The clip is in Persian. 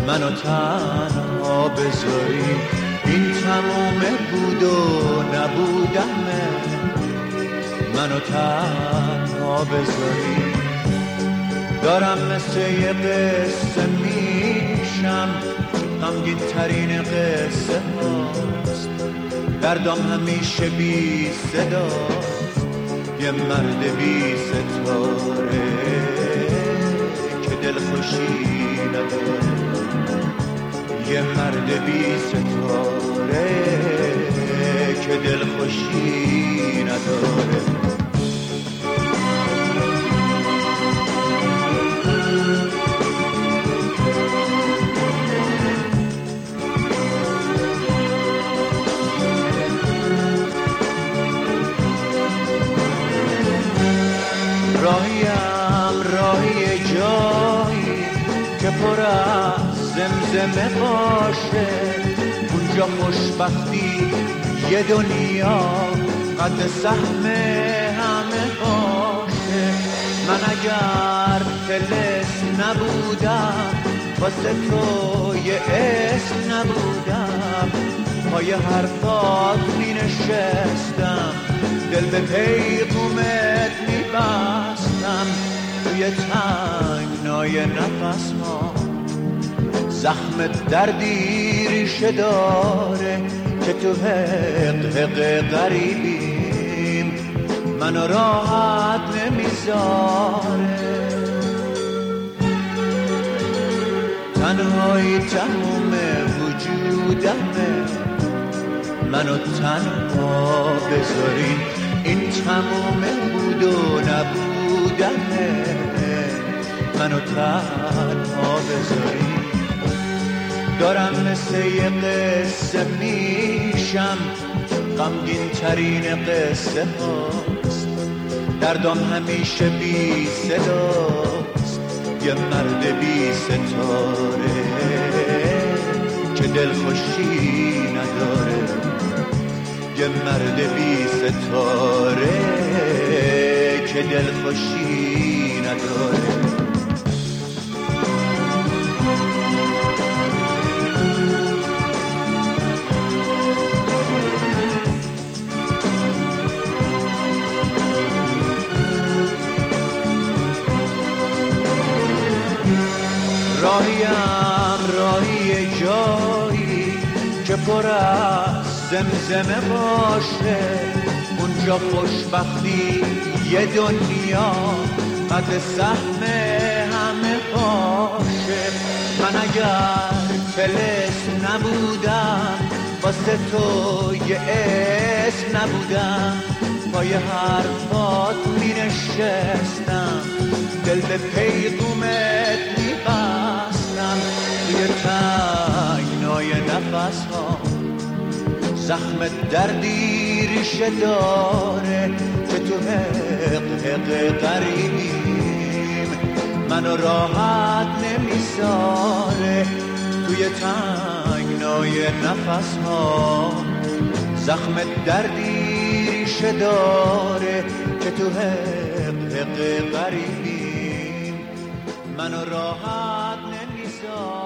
منو تنها بذاری، این تموم بود و نبودمه. منو تنها بذاری، دارم مثل یه قصه میشم، غمگین ترین قصه هاست، دردم همیشه بی صداست، یه مرد بی ستاره که دل خوشی نداره، یه مرد بی ستاره که دل خوشی نداره. راهی جایی که پر از زمزمه باشه، اونجا خوشبختی یه دنیا قد سهم همه باشه. من اگر طلسم نبودم، واسه تو یه اسم نبودم، پای حرفات می نشستم، دل به پیغومت می بستم، توی تنگنای نفس ها زخم دردی ریشه داره که تو حق غریبیم منو راحت نمیذاره. تنهایی تموم وجودمه، منو تنها بذاری، این تموم بود و نبودمه. منو تنها بذاری، دارم مثل یه قصه میشم، غمگین ترین قصه هاست، دردم همیشه بی صداست، یه مرد بی ستاره که دل خوشی نداره، یه مرد بی ستاره که دل خوشی نداره. راهی جایی که پر از زمزمه باشه، اونجا خوشبختی یه دنیا قد سهم همه باشه. من اگر طلسم نبودم، واسه تو یه اسم نبودم، پای حرفات می نشستم، دل به پیغومت می بستم، توی تنگنای نفس ها زخم دردی ریشه داره که تو حق غریبیم منو راحت نمیذاره. توی تنگنای نفس ها زخم دردی ریشه داره که تو حق غریبیم منو راحت نمیذاره.